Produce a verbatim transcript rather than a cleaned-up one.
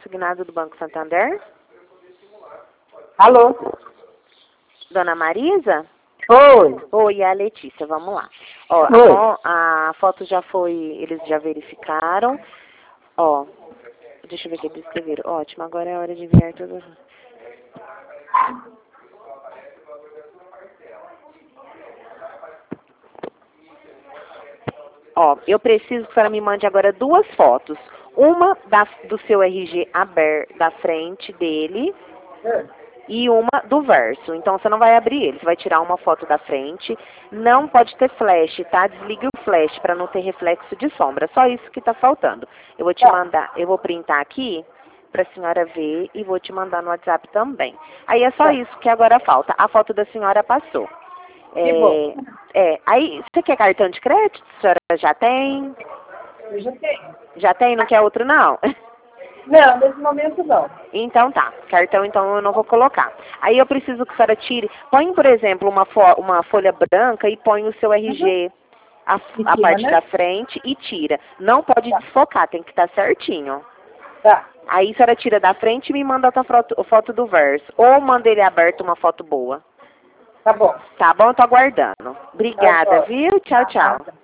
consignado do Banco Santander? Alô? Dona Marisa? Oi. Oi, é a Letícia, vamos lá. Ó, Oi. a, a foto já foi, eles já verificaram. Ó, deixa eu ver o que eles escreveram. Ótimo, agora é a hora de enviar tudo. Ó, eu preciso que a senhora me mande agora duas fotos. Uma da, do seu R G aberto, da frente dele, e uma do verso. Então, você não vai abrir ele, você vai tirar uma foto da frente. Não pode ter flash, tá? Desligue o flash para não ter reflexo de sombra. Só isso que tá faltando. Eu vou te mandar, eu vou printar aqui para a senhora ver e vou te mandar no WhatsApp também. Aí é só isso que agora falta. A foto da senhora passou. Que bom. É, é, aí, você quer cartão de crédito? A senhora já tem? Eu já tenho. Já tem? Não quer outro, não? Não, nesse momento não. Então tá. Cartão, então, eu não vou colocar. Aí eu preciso que a senhora tire... Põe, por exemplo, uma, fo uma folha branca e põe o seu R G, a, a cima, parte né? da frente e tira. Não pode Tá. desfocar, tem que estar certinho. Tá. Aí a senhora tira da frente e me manda a foto, foto do verso. Ou manda ele aberto, uma foto boa. Tá bom. Tá bom? Tô aguardando. Tá Obrigada, bom. viu? Tchau, tchau. Nada.